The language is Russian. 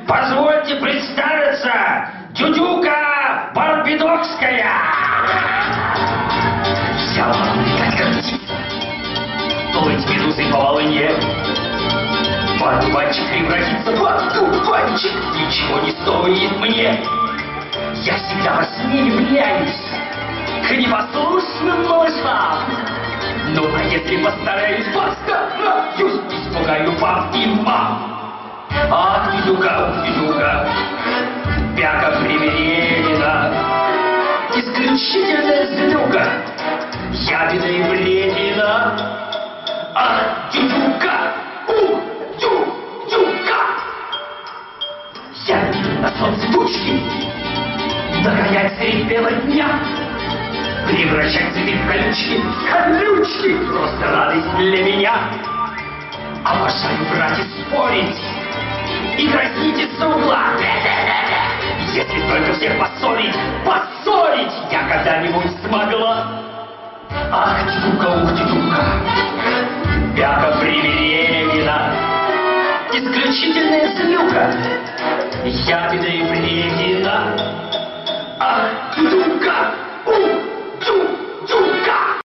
Позвольте представиться, Дюдюка Барбидокская. Я могу летать как птица, плыть медузой по волне. В одуванчик превратиться в одуванчик ничего не стоит мне. Я всегда во сне являюсь к непослушным малышам. Ну а если постараюсь, постараюсь, испугаю пап и мам. Ах, Дюдюка, Бяка привередена, исключительная злюка, ябеда и вредина. Ах, Дюдюка, Дюдюка. Я на солнце тучки, нагонять средь бела дня, превращать цветы в колючки, колючки, просто радость для меня. Обожаю брать и спорить, и грозить из-за угла. Если только всех поссорить, я когда-нибудь смогла. Ах, Дюдюка, Бяка привередена, исключительная злюка, ябеда и вредина. Ах,